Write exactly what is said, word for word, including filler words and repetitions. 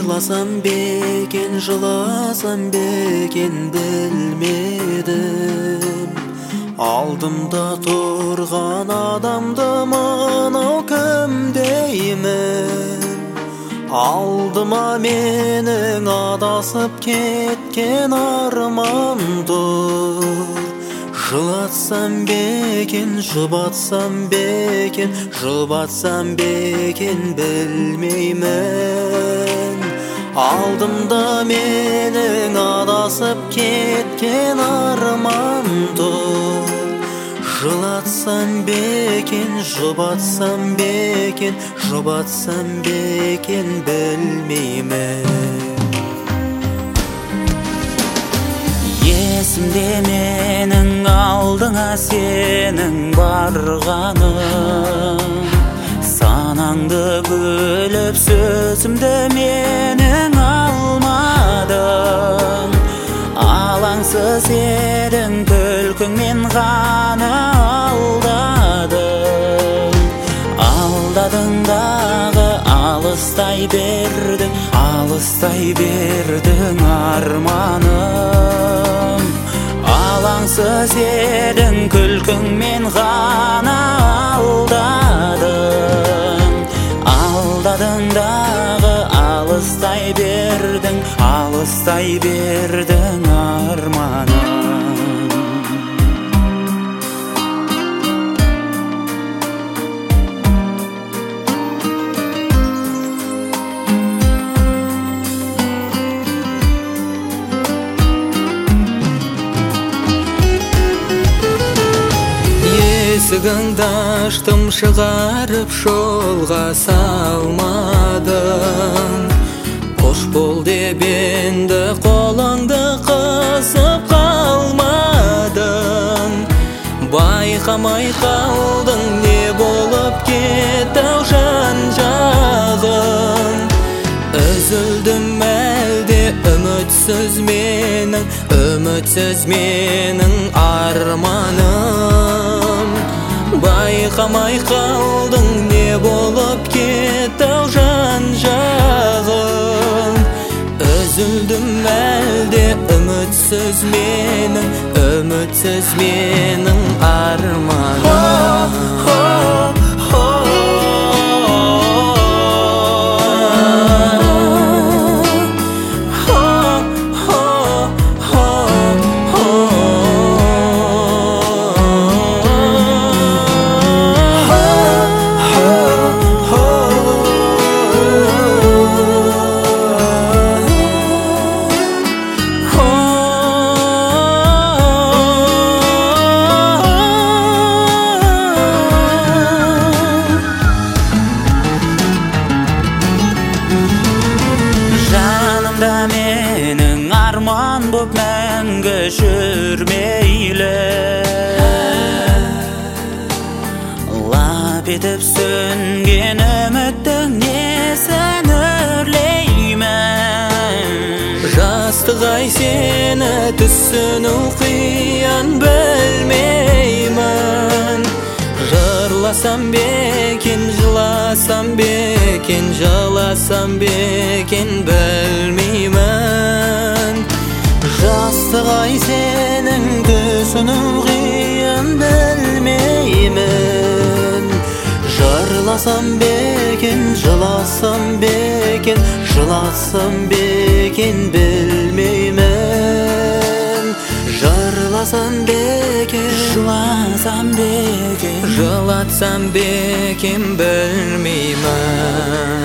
Жарласам бекен, жыласам бекен білмедім. Алдымда тұрған адамды мынау кім деймін. Алдыма менің адасып кеткен арман тұр. Жылатсам бекен, жұбатсам бекен, жұбатсам бекен білмеймін. Алдымда менің адасып кеткен арман тұр. Жылатсам бекен, жұбатсам бекен, жұбатсам бекен білмеймін. Есімде менің алдыңа сенің барғаның, санаңды бөліп сөзімді менің алмадың. Алаңсыз едің, күлкіңмен ғана алдадың. Алдадың дағы алыстай бердің, алыстай бердің арманым. Алаңсыз едің, күлкіңмен ғана алдадың. Алдадың дағы алыстай бердің, алыстай бердің арманым. Есігіңді аштым, шығарып жолға салмадың. Қош бол деп енді қолыңды қысып қалмадың. Байқамай қалдың, не болып кетті жан-жағың. Үзілдім әлде үмітсіз менің, үмітсіз менің арманым. Байқамай қалдың, не болып кетті жан-жағың. Үзілдім әлде үмітсіз менің, үмітсіз менің арманым. Менің арман боп мәңгі жүрмейлі. Лап етіп сөнген үміттің несін өрлеймін. Жастық ай сені түсіну қиын білмеймін. Жырласам бекен, жыласам бекен, жыласам бекен білмеймін. Жастық ай сенің түсіну қиын білмеймін. Жырласам бекен, жыласам бекен, жыласам бекен білмеймін. Жырласам бекен, жыласам бекен, жылатсам бекен білмеймін.